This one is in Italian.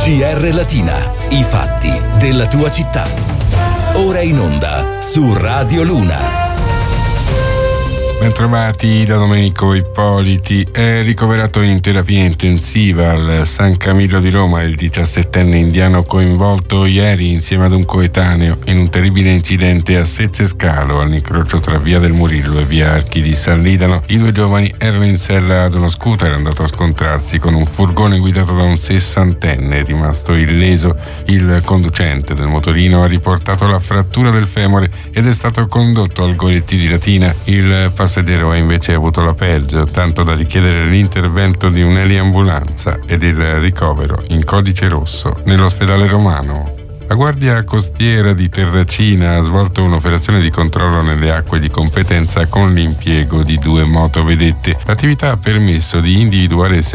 GR Latina, i fatti della tua città. Ora in onda su Radio Luna. Bentrovati da Domenico Ippoliti. È ricoverato in terapia intensiva al San Camillo di Roma il 17enne indiano coinvolto ieri insieme ad un coetaneo in un terribile incidente a Sezzescalo, all'incrocio tra via del Murillo e via Archi di San Lidano. I due giovani erano in sella ad uno scooter andato a scontrarsi con un furgone guidato da un sessantenne rimasto illeso. Il conducente del motorino ha riportato la frattura del femore ed è stato condotto al Goretti di Latina. Il passeggero ha invece avuto la peggio, tanto da richiedere l'intervento di un'eliambulanza ed il ricovero in codice rosso nell'ospedale romano. La Guardia Costiera di Terracina ha svolto un'operazione di controllo nelle acque di competenza con l'impiego di 2 motovedette. L'attività ha permesso di individuare